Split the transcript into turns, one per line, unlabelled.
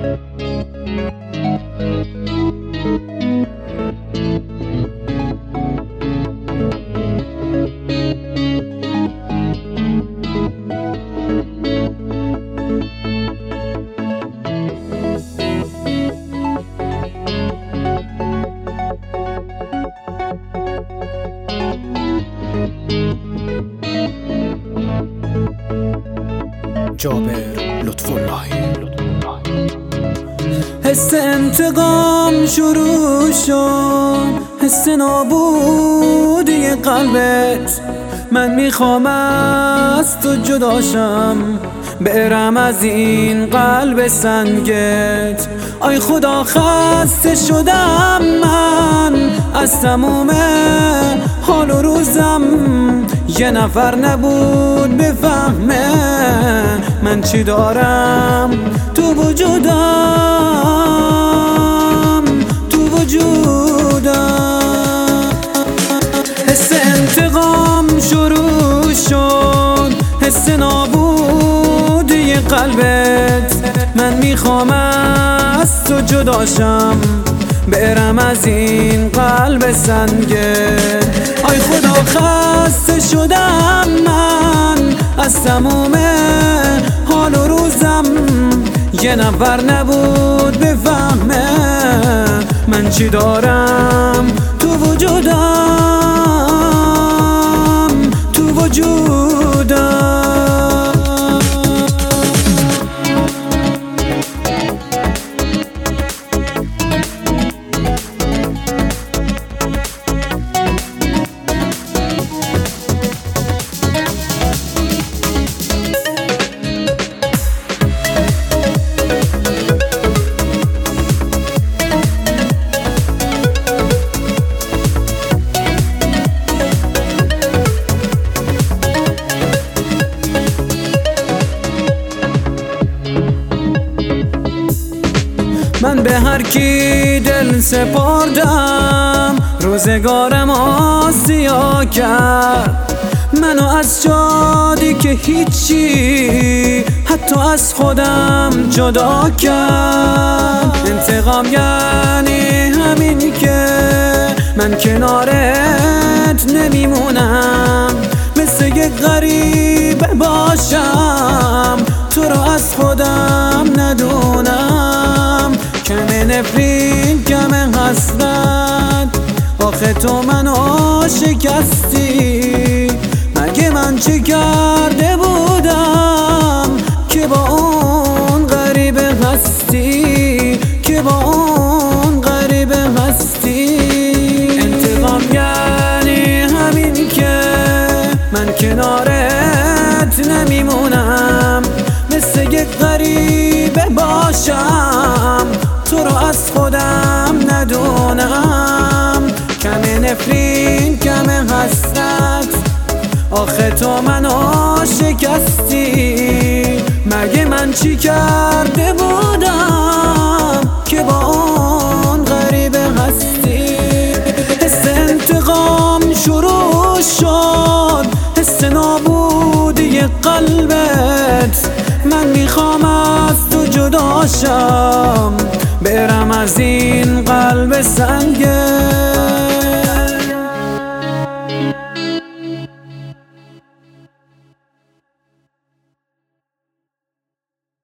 جابر لطف‌الله.
حس انتقام شروع شد، حس نابودی قلبت. من میخوام از تو جداشم، برم از این قلب سنگت. آی خدا خسته شدم من از تموم حال و روزم. یه نفر نبود بفهمه من چی دارم تو وجودم، تو وجودم. حس انتقام شروع شد، حس نابودی قلبت. من میخوام از تو جداشم، برم از این قلب سنگت. آی خدا خسته شدم من از تموم حال و روزم. یه نفر نبود بفهمه من چی دارم تو وجودم، تو وجودم. من به هر کی دل سپردم، روزگارم آسیا کرد. منو از شادی که هیچی حتی از خودم جدا کرد. انتقام یعنی همین که من کنارت نمیمونم، مثل یک غریبه باشم تو رو از خودم ندونم. کم نفرین کم حسرت، آخه تو منو شکستی. مگه من چه کرده بودم که با اون غریبه هستی، که با اون غریبه هستی. انتقام یعنی همین که من کنارت نمیمونم، مثل یک غریبه باشم تو رو از خودم ندونم. کم نفرین کم حسرت، آخه تو منو شکستی. مگه من چی کرده بودم که با اون غریبه هستی. حس انتقام شروع شد، حس نابودی قلبت. من میخوام از تو جداشم، برم از این قلب سنگت.